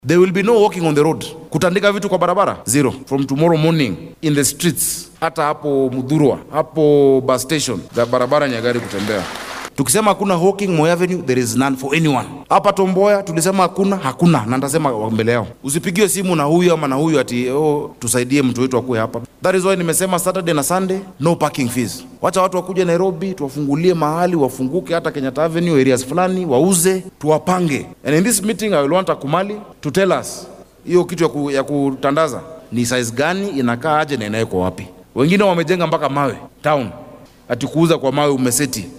There will be no walking on the road. Kutandika vitu kwa barabara, zero. From tomorrow morning, in the streets, hata hapo Mudhurwa, hapo bus station, za barabara ni ya gari kutembea. Tukisema hakuna hawking Moi Avenue, there is none for anyone. Hapa Tomboya tulisema hakuna, na nitasema mbele yao. Usipigiwe simu na huyu ama na huyu ati tusaidie mtu wetu akue hapa. That is why nimesema Saturday na Sunday no parking fees. Wacha watu wakuje Nairobi, tuwafungulie mahali, wafunguke hata Kenyatta Avenue areas fulani, wauze, tuwapange. And in this meeting I will want Akumali to tell us hiyo kitu ya kutandaza ni size gani, inakaa aje na inaeko wapi. Wengine wamejenga mpaka mawe town, ati kuuza kwa mawe umeseti.